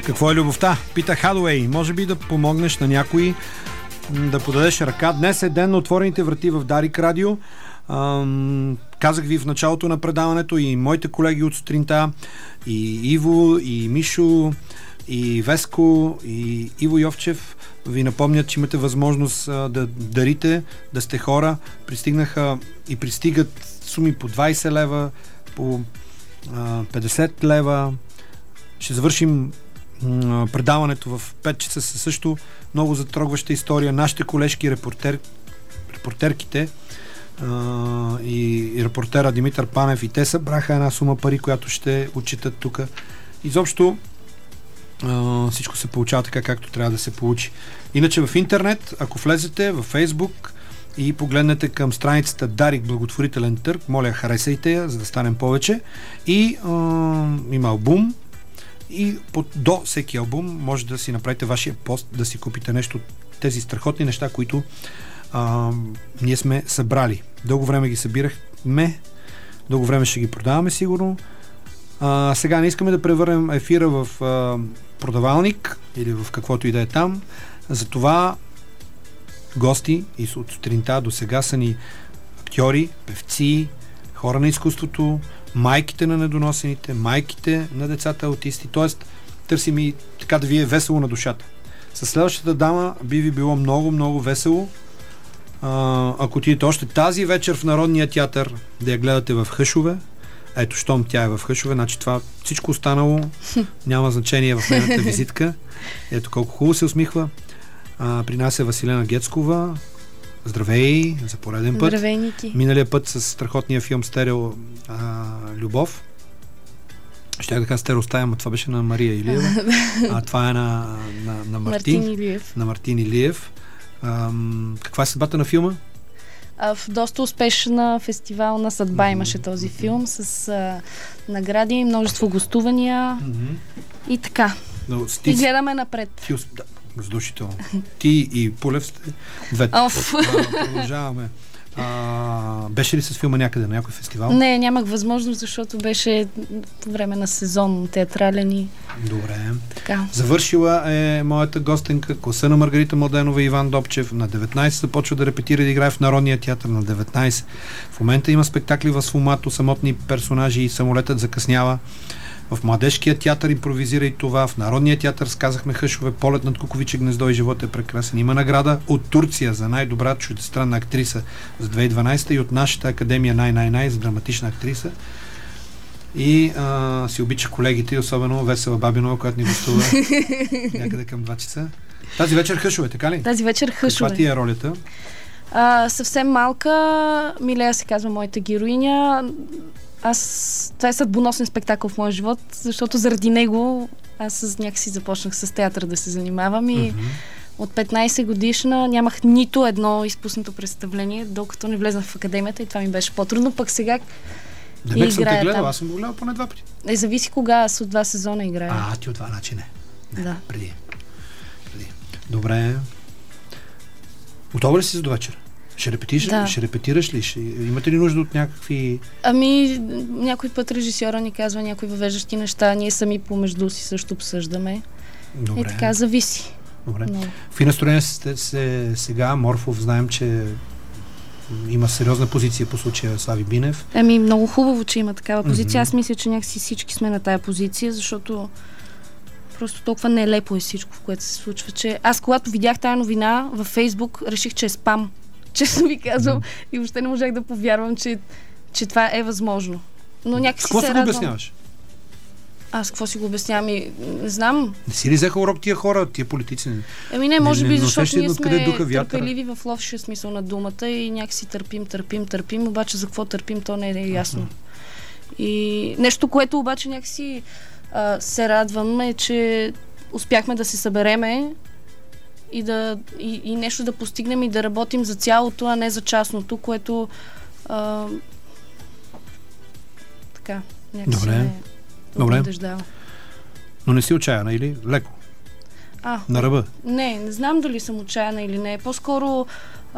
Какво е любовта? Пита Хадуей. Може би да помогнеш на някой да подадеш ръка. Днес е ден на отворените врати в Дарик Радио. Казах ви в началото на предаването и моите колеги от сутринта, и Иво, и Мишо, и Веско, и Иво Йовчев ви напомнят, че имате възможност да дарите, да сте хора. Пристигнаха и пристигат суми по 20 лева, по 50 лева. Ще завършим предаването в 5 часа със също много затрогваща история. Нашите колежки репортерките и репортера Димитър Панев и те събраха една сума пари, която ще отчитат тук. Изобщо всичко се получава така, както трябва да се получи. Иначе в интернет, ако влезете в Фейсбук и погледнете към страницата Дарик благотворителен търг, моля, харесайте я, за да станем повече. И има албум и до всеки албум може да си направите вашия пост, да си купите нещо от тези страхотни неща, които ние сме събрали. Дълго време ги събирахме, дълго време ще ги продаваме сигурно. Сега не искаме да превърнем ефира в продавалник или в каквото и да е там. Затова гости и от сутринта до сега са ни актьори, певци, хора на изкуството, майките на недоносените, майките на децата аутисти. Тоест, търсим и така да ви е весело на душата. Със следващата дама би ви било много, много весело. Ако отидете още тази вечер в Народния театър да я гледате в Хъшове. Ето, щом тя е в Хъшове, значи това всичко останало няма значение в нейната визитка. Ето колко хубаво се усмихва. При нас е Василена Гецкова. Здравей, за пореден път. Здравей, Ники. Миналия път с страхотния филм Стерео Любов. Щях да кажа Стерео стая, но това беше на Мария Илиева. Това е на Мартин Илиев. На Мартин Илиев. Каква е съдбата на филма? В доста успешна фестивална съдба имаше този филм с награди, множество гостувания и така. И гледаме напред. Задушително. Ти и Пулев сте двете. Продължаваме. Беше ли с филма някъде на някой фестивал? Не, нямах възможност, защото беше по време на сезон театрален и... Добре. Така. Завършила е моята гостенка, класа на Маргарита Младенова и Иван Добчев. На 19 започва да репетира и да играе в Народния театър. На 19. В момента има спектакли в Сфумато, самотни персонажи и самолетът закъснява. В Младежкия театър импровизира и това. В Народния театър сказахме Хъшове, полет над куковиче гнездо и живот е прекрасен. Има награда от Турция за най-добра чуждестранна актриса за 2012 и от нашата академия най за драматична актриса. И си обича колегите, особено Весела Бабинова, която ни гостува някъде към 2 часа. Тази вечер Хъшове, така ли? Тази вечер Хъшове. Каква ти е ролята? Съвсем малка. Милея се казва моята героиня. Това е съдбоносен спектакъл в моя живот, защото заради него аз някакси започнах с театър да се занимавам и от 15 годишна нямах нито едно изпуснато представление, докато не влезнах в академията и това ми беше по-трудно, пък сега Демек съм те гледал, аз съм го гледал поне 2 пъти. Зависи кога, аз от 2 сезона играя. Ти от 2, значи не. Да. Преди. Добре. Готова ли си за до вечер? Ще репетираш ли? Имате ли нужда от някакви... Някой път режисьора ни казва някои въвеждащи неща, ние сами помежду си също обсъждаме. Добре. И така, зависи. Добре. Какви настроения сте сега? Морфов, знаем, че има сериозна позиция по случая Слави Бинев. Много хубаво, че има такава позиция. Аз мисля, че някакси всички сме на тая позиция, защото просто толкова нелепо е всичко, в което се случва, че аз когато видях тая новина във Фейсбук, реших, че е спам. Честно ви казвам, и въобще не можах да повярвам, че това е възможно. Но някакси какво се го обясняваш? Аз какво си го обяснявам? Не знам. Не си ли взеха урок тия хора, тия политици? Не, може би, защото ние сме търпеливи в лошия смисъл на думата и някакси търпим, обаче за какво търпим, то не е ясно. И нещо, което обаче някакси се радвам е, че успяхме да се събереме и нещо да постигнем и да работим за цялото, а не за частното, което така, някакси Добре. убеждава. Но не си отчаяна или леко? На ръба? Не знам дали съм отчаяна или не. По-скоро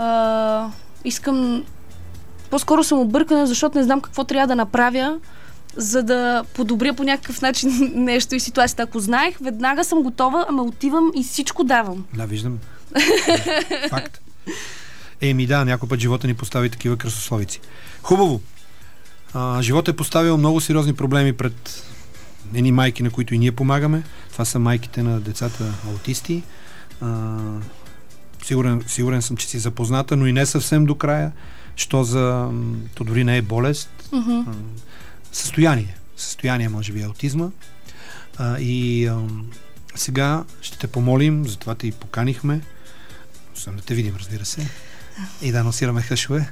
По-скоро съм объркана, защото не знам какво трябва да направя, за да подобря по някакъв начин нещо и ситуацията. Ако знаех, веднага съм готова, ама отивам и всичко давам. Да, виждам. Факт. Да, някой път живота ни постави такива кръсословици. Хубаво. Живота е поставил много сериозни проблеми пред едни майки, на които и ние помагаме. Това са майките на децата аутисти. Сигурен съм, че си запозната, но и не съвсем до края. То дори не е болест. Състояние, може би, аутизма. Сега ще те помолим, затова те и поканихме. Да те видим, разбира се. И да анонсираме хъшове.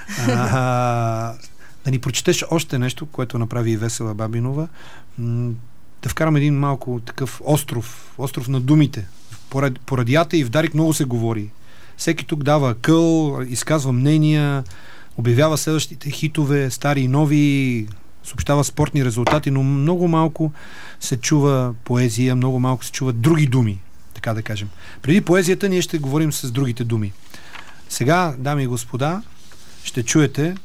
Да ни прочетеш още нещо, което направи и Весела Бабинова. Да вкарам един малко такъв остров на думите. По радията и в Дарик много се говори. Всеки тук дава акъл, изказва мнения, обявява следващите хитове, стари и нови, съобщава спортни резултати, но много малко се чува поезия, много малко се чуват други думи, така да кажем. Преди поезията ние ще говорим с другите думи. Сега, дами и господа, ще чуете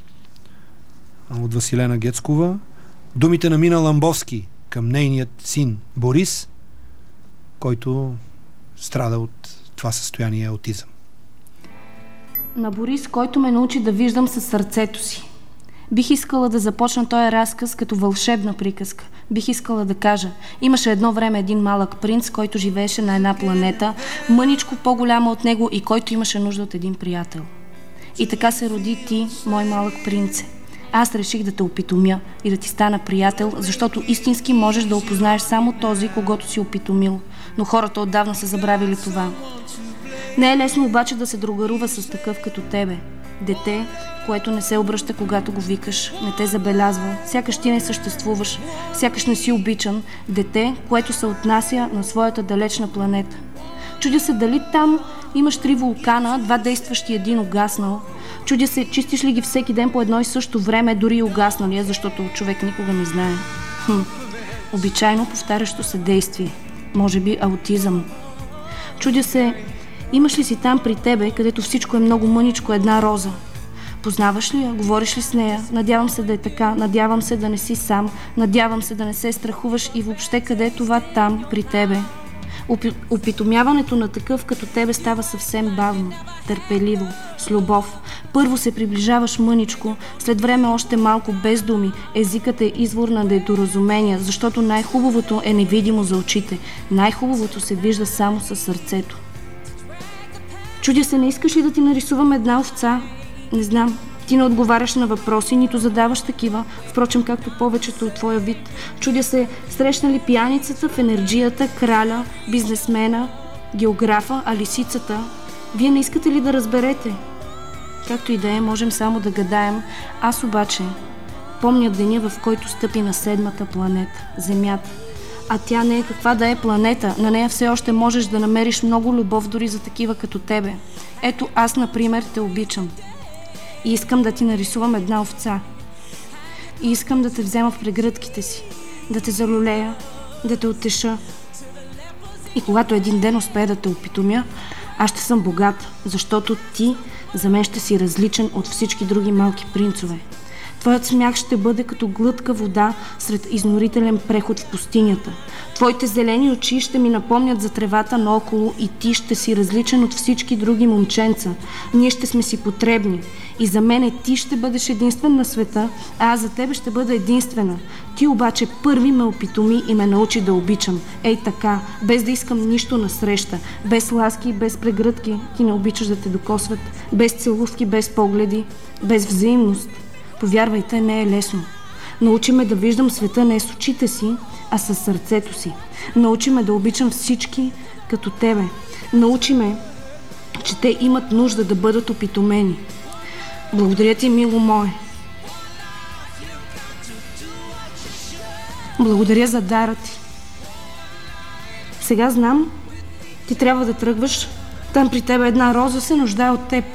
от Василена Гецкова думите на Мина Ламбовски към нейният син Борис, който страда от това състояние аутизъм. На Борис, който ме научи да виждам със сърцето си. Бих искала да започна този разказ като вълшебна приказка. Бих искала да кажа, имаше едно време един малък принц, който живееше на една планета, мъничко по-голяма от него и който имаше нужда от един приятел. И така се роди ти, мой малък принце. Аз реших да те опитомя и да ти стана приятел, защото истински можеш да опознаеш само този, когото си опитомил. Но хората отдавна са забравили това. Не е лесно обаче да се другарува с такъв като тебе. Дете, което не се обръща, когато го викаш, не те забелязва, сякаш ти не съществуваш, сякаш не си обичан. Дете, което се отнася на своята далечна планета. Чудя се дали там имаш 3 вулкана, 2 действащи, един угаснал. Чудя се, чистиш ли ги всеки ден по едно и също време, дори и угасналия, защото човек никога не знае. Обичайно повтарящо се действие. Може би аутизъм. Чудя се, имаш ли си там при тебе, където всичко е много мъничко, една роза? Познаваш ли я? Говориш ли с нея? Надявам се да е така. Надявам се да не си сам. Надявам се да не се страхуваш и въобще къде е това там при тебе. Опитомяването на такъв като тебе става съвсем бавно, търпеливо, с любов. Първо се приближаваш мъничко, след време още малко без думи. Езикът е извор на недоразумения, защото най-хубавото е невидимо за очите. Най-хубавото се вижда само със сърцето. Чудя се, не искаш ли да ти нарисувам една овца? Не знам. Ти не отговаряш на въпроси, нито задаваш такива, впрочем, както повечето от твоя вид. Чудя се, срещна ли пияницата в енерджията, краля, бизнесмена, географа, а лисицата? Вие не искате ли да разберете? Както и да е, можем само да гадаем. Аз обаче помня деня, в който стъпи на 7-та планета, Земята. А тя не е каква да е планета. На нея все още можеш да намериш много любов дори за такива като тебе. Ето аз, например, те обичам. И искам да ти нарисувам една овца. И искам да те взема в прегръдките си, да те залюлея, да те утеша. И когато един ден успея да те опитомя, аз ще съм богат, защото ти за мен ще си различен от всички други малки принцове. Твоят смях ще бъде като глътка вода сред изнорителен преход в пустинята. Твоите зелени очи ще ми напомнят за тревата наоколо и ти ще си различен от всички други момченца. Ние ще сме си потребни. И за мене ти ще бъдеш единствен на света, а аз за тебе ще бъда единствена. Ти обаче първи ме опитоми и ме научи да обичам. Ей така, без да искам нищо насреща, без ласки, без прегръдки, ти не обичаш да те докосват, без целувки, без погледи, без взаимност. Повярвайте, не е лесно. Научи ме да виждам света не с очите си, а със сърцето си. Научи ме да обичам всички като тебе. Научи ме, че те имат нужда да бъдат опитомени. Благодаря ти, мило мое. Благодаря за дара ти. Сега знам, ти трябва да тръгваш. Там при тебе една роза се нуждае от теб.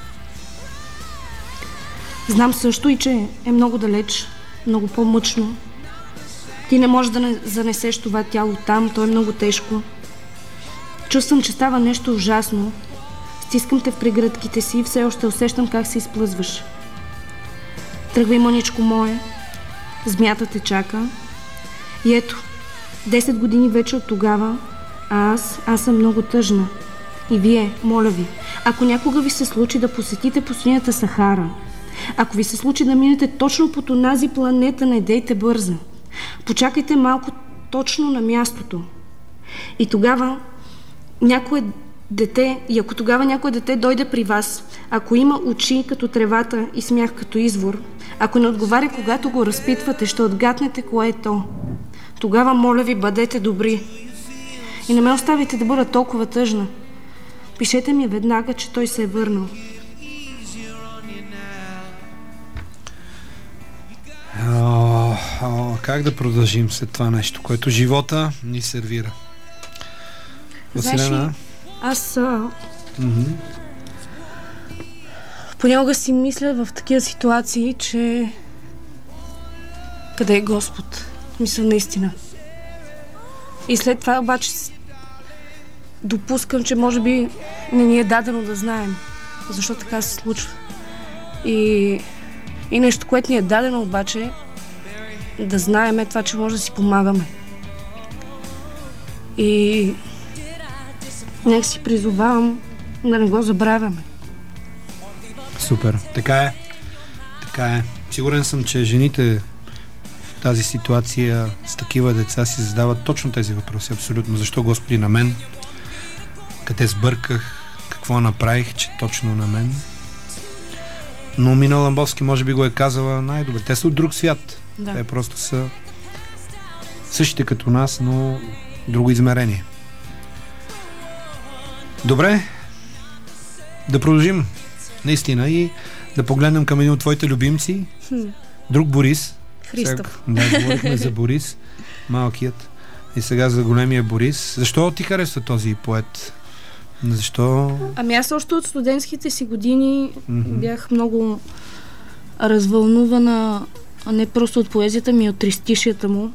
Знам също и, че е много далеч, много по-мъчно. Ти не можеш да занесеш това тяло там, то е много тежко. Чувствам, че става нещо ужасно. Стискам те в прегръдките си и все още усещам как се изплъзваш. Тръгвай, мъничко мое. Змията те чака. И ето, 10 години вече от тогава, а аз съм много тъжна. И вие, моля ви, ако някога ви се случи да посетите пустинята Сахара, ако ви се случи да минете точно под онази планета, не дейте бърза. Почакайте малко точно на мястото. И тогава някое дете, и ако тогава някое дете дойде при вас, ако има очи като тревата и смях като извор, ако не отговаря, когато го разпитвате, ще отгатнете кое е то. Тогава, моля ви, бъдете добри. И не ме оставите да бъда толкова тъжна. Пишете ми веднага, че той се е върнал. Как да продължим след това нещо, което живота ни сервира? Знаеш ли, аз понякога си мисля в такива ситуации, че къде е Господ? Мисля наистина. И след това обаче допускам, че може би не ни е дадено да знаем защо така се случва. И нещо, което ни е дадено обаче да знаем е това, че може да си помагаме. И нека си призовавам да не го забравяме. Супер. Така е. Така е. Сигурен съм, че жените в тази ситуация с такива деца си задават точно тези въпроси. Абсолютно. Защо, Господи, на мен? Къде сбърках? Какво направих, че точно на мен? Но Мина Ламбовски може би го е казала най-добре. Те са от друг свят. Да. Те просто са същите като нас, но друго измерение. Добре, да продължим наистина и да погледнем към един от твоите любимци, друг Борис. Христов. Да, говорихме за Борис, малкият, и сега за големия Борис. Защо ти харесва този поет? Защо? Ами аз още от студентските си години бях много развълнувана, не просто от поезията ми, от тристишията му.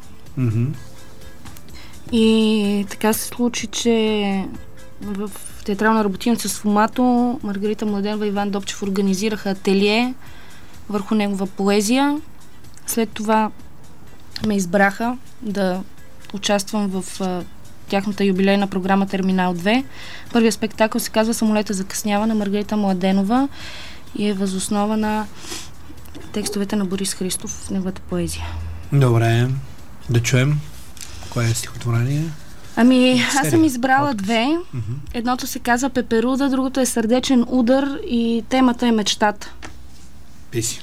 И така се случи, че в театрална работилница с Фомато Маргарита Младенова и Иван Добчев организираха ателие върху негова поезия. След това ме избраха да участвам в тяхната юбилейна програма Терминал 2. Първият спектакъл се казва "Самолета закъснява" на Маргарита Младенова и е възоснова на текстовете на Борис Христов в неговата поезия. Добре, да чуем. Кое е стихотворение? Ами, аз съм избрала две. Едното се казва "Пеперуда", другото е "Сърдечен удар" и темата е мечтата. Писи.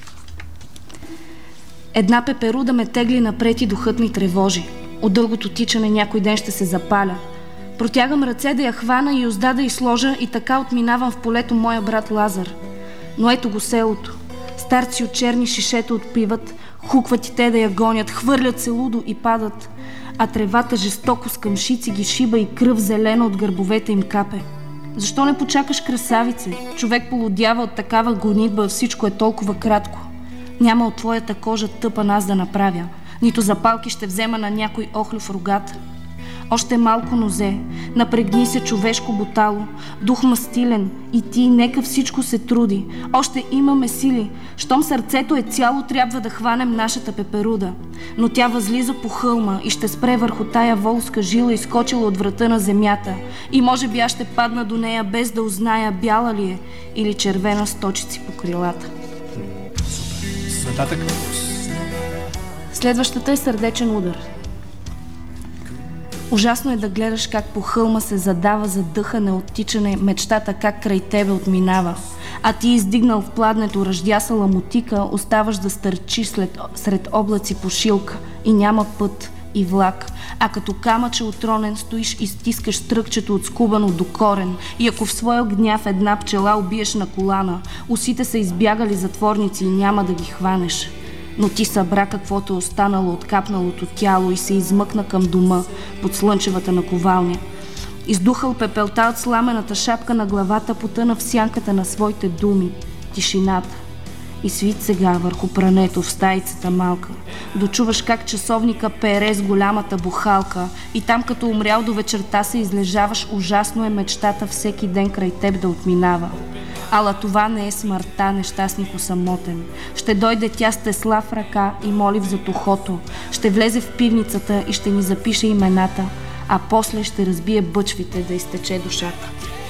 Една пеперуда ме тегли напред и духът ми тревожи. От дългото тичане някой ден ще се запаля. Протягам ръце да я хвана и узда да й сложа и така отминавам в полето моя брат Лазар. Но ето го селото. Старци от черни шишета отпиват, хукват и те да я гонят, хвърлят се лудо и падат, а тревата жестоко с къмшици ги шиба и кръв зелена от гърбовете им капе. Защо не почакаш, красавице? Човек полудява от такава гонитба, всичко е толкова кратко. Няма от твоята кожа тъпан аз да направя, нито запалки ще взема на някой охлюв рогат. Още малко нозе, напрегни се, човешко бутало, дух мастилен, и ти нека всичко се труди. Още имаме сили, щом сърцето е цяло, трябва да хванем нашата пеперуда. Но тя възлиза по хълма и ще спре върху тая волска жила, изскочила от врата на земята. И може би аз ще падна до нея, без да узная бяла ли е или червена с точици по крилата. Нататък. Следващата е "Сърдечен удар". Ужасно е да гледаш как по хълма се задава за дъхане, оттичане, мечтата как край тебе отминава. А ти, издигнал в пладнето ръждясала мотика, оставаш да стърчиш сред облаци по шилка и няма път и влак. А като камъче отронен стоиш и стискаш стръкчето от скубано до корен. И ако в своя гняв една пчела убиеш на колана, усите са избягали затворници и няма да ги хванеш. Но ти събра каквото е останало от капналото тяло и се измъкна към дома под слънчевата наковалня. Издухал пепелта от сламената шапка на главата, потъна в сянката на своите думи, тишината. И свит сега върху прането в стаицата малка. Дочуваш как часовника пере с голямата бухалка и там като умрял до вечерта се излежаваш, ужасно е мечтата всеки ден край теб да отминава. Ала това не е смъртта, нещастнико самотен. Ще дойде тя с тесла в ръка и молив за тухото. Ще влезе в пивницата и ще ни запише имената, а после ще разбие бъчвите да изтече душата.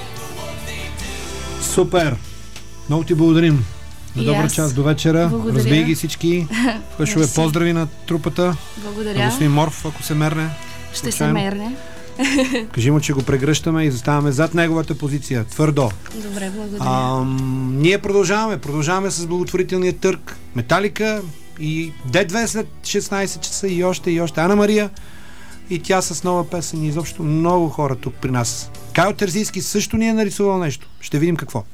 Супер! Много ти благодарим. На добър час до вечера. Благодаря. Разбий ги всички. Фъшове, поздрави на трупата. Благодаря. На господин Морф, ако се мерне. Ще се мерне. Кажи му, че го прегръщаме и заставаме зад неговата позиция. Твърдо. Добре, благодаря. Ние продължаваме с благотворителния търг. Металика и Д2 след 16 часа и още. Ана Мария и тя с нова песен и изобщо много хора тук при нас. Кайл Терзийски също ни е нарисувал нещо. Ще видим какво.